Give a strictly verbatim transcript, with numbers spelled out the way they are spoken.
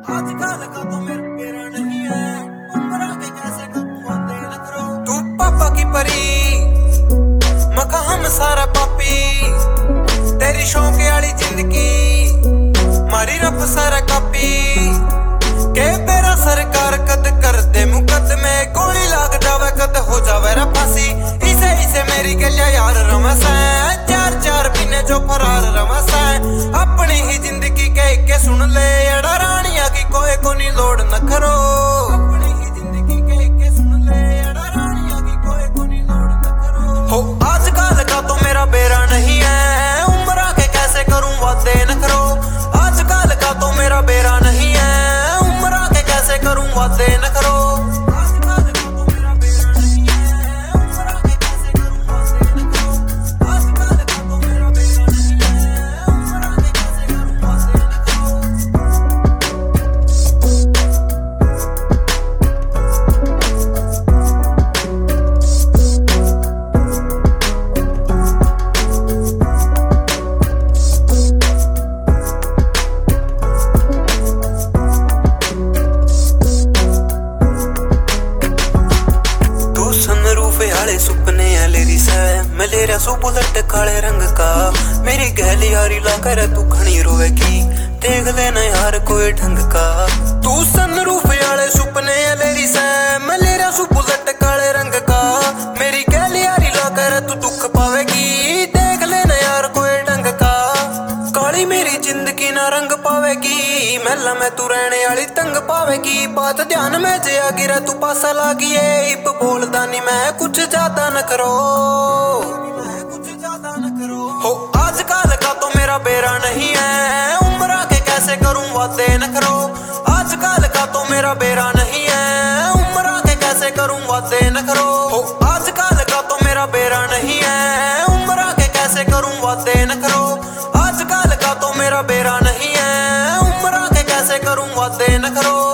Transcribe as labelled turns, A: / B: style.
A: आजकल का तो मेरा मेरा नहीं है, उम्र के कैसे कतुआते न करो। तू पापा की परी मका हम सारा पापी, तेरी शौक वाली जिंदगी मारी रब सारा कापी। के तेरा सरकार कद कर दे मुकदमे, गोली लाग जावे कद हो जावे रा फांसी। इसे इसे मेरी गलिया यार रमस है, चार चार महीने जो फरार रमस है। अपनी ही जिंदगी कह के सुन ले एड़ा रानिया की कोई को नहीं लोड न करो। अपनी ही जिंदगी कह के सुन ले एड़ा रानिया की कोई को नहीं लोड न करो। हो आजकल का तो मेरा बेरा नहीं है, उम्र के कैसे करूं वादे न करो। आजकल का तो मेरा बेरा नहीं है, उम्र के कैसे करूं वादे न करो। सुपने है लेरी से मलेरिया सो बुलेट काले रंग का, मेरी गहली यारी ला कर तू खड़ी रोवेगी, देख लेना यार कोई ढंग का। तू सनरूफ वाले सुपने है लेरी से मलेरिया सो बुलेट काले रंग का, मेरी गहली यारी ला कर तू दुख पावेगी, देख लेना यार कोई ढंग का। काली मेरी जिंदगी ना रंग पावेगी, महला में तू रहने वाली तंग पावेगी। बात ध्यान में जे आ गिरा तू पासा लागी, इप बोलदा नहीं मैं कुछ ज्यादा न करो। कुछ ज्यादा न करो। हो आजकल का तो मेरा बेरा नहीं है, उम्र के कैसे करूं वादे न करो। आजकल का तो मेरा बेरा नहीं है, उम्र के कैसे करूं वादे न करो। हो आजकल का तो मेरा बेरा नहीं है, उम्र के कैसे करूं वादे न करो। आजकल का तो मेरा बेरा नहीं है, उम्र के कैसे करूं वादे न करो।